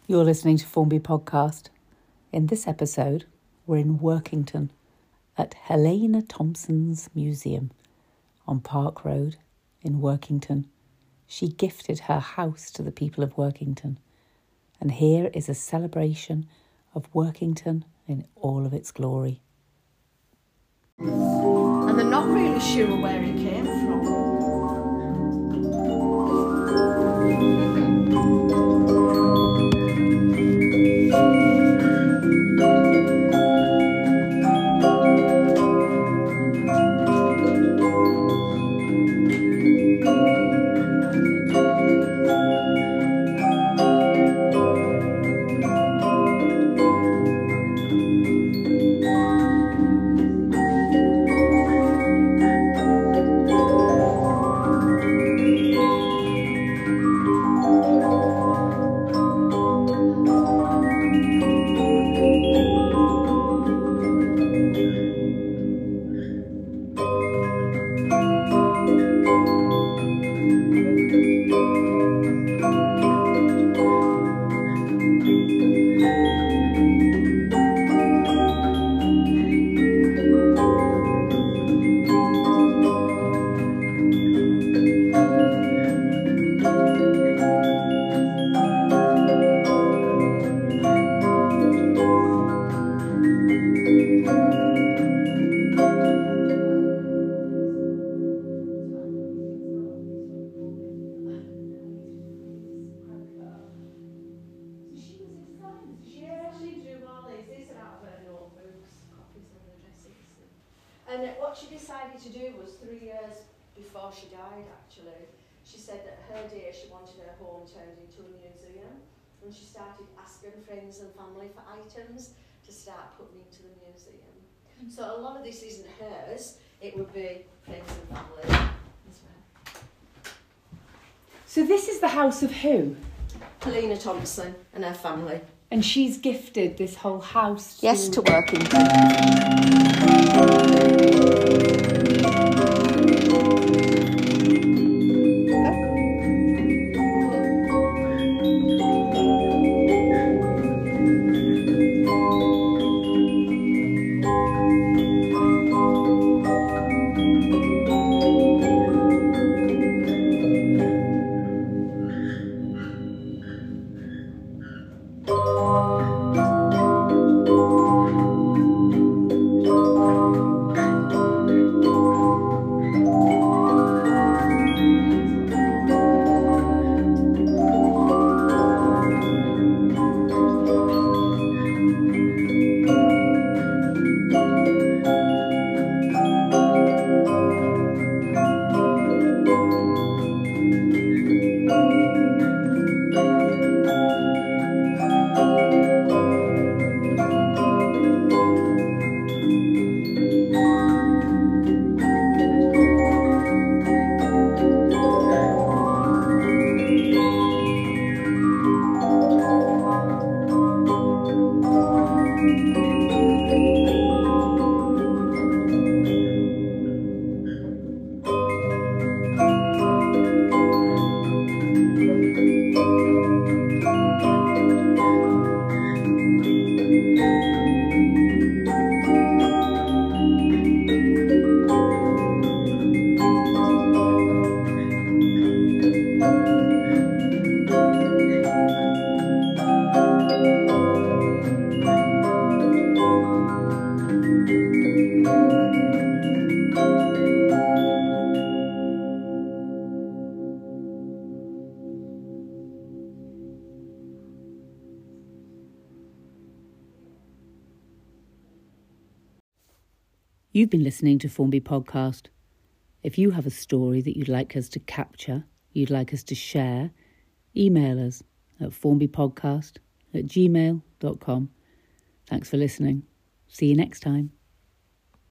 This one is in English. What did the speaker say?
You're listening to Formby Podcast. In this episode, we're in Workington at Helena Thompson's Museum on Park Road in Workington. She gifted her house to the people of Workington. And here is a celebration of Workington in all of its glory. And they're not really sure where it came from. And what she decided to do was 3 years before she died, actually, she said that her day she wanted her home turned into a museum, and she started asking friends and family for items to start putting into the museum. So a lot of this isn't hers, it would be friends and family as well. So this is the house of who? Helena Thompson and her family. And she's gifted this whole house to... Yes, to Workington. You've been listening to Formby Podcast. If you have a story that you'd like us to capture, you'd like us to share, email us at formbypodcast@gmail.com. Thanks for listening. See you next time.